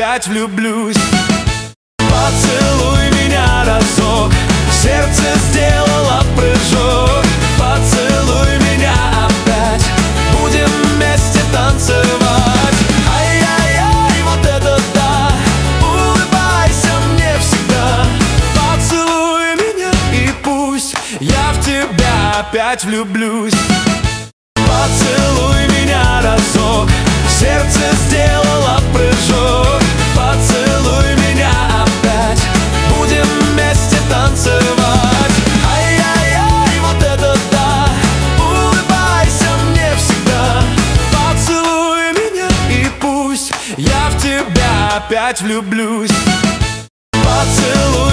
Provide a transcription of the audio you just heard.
опять влюблюсь. Поцелуй меня разок, сердце сделало прыжок. Поцелуй меня опять, будем вместе танцевать. Ай-яй-яй, вот это да, улыбайся мне всегда. Поцелуй меня и пусть я в тебя опять влюблюсь. Поцелуй меня разок, сердце сделало прыжок. Поцелуй меня опять, будем вместе танцевать. Ай-яй-яй, вот это да, улыбайся мне всегда. Поцелуй меня и пусть я в тебя опять влюблюсь. Поцелуй